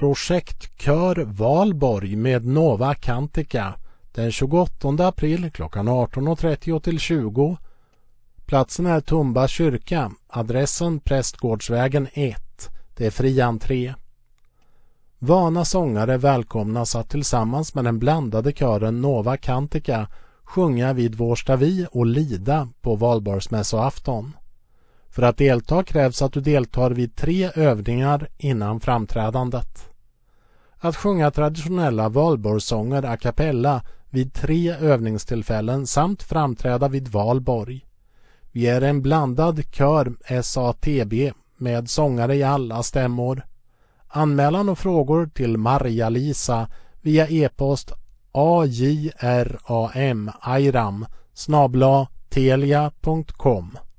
Projektkör Valborg med Nova Cantica den 28 april klockan 18.30 till 20. Platsen är Tumba kyrka, adressen Prästgårdsvägen 1. Det är fri entré. Vana sångare välkomnas att tillsammans med den blandade kören Nova Cantica sjunga vid Vårstavi och Lida på valborgsmässoafton. För att delta krävs att du deltar vid 3 övningar innan framträdandet. Att sjunga traditionella valborgssånger a cappella vid 3 övningstillfällen samt framträda vid Valborg. Vi är en blandad kör SATB med sångare i alla stämmor. Anmälan och frågor till Maria-Lisa via e-post ajram@telia.com.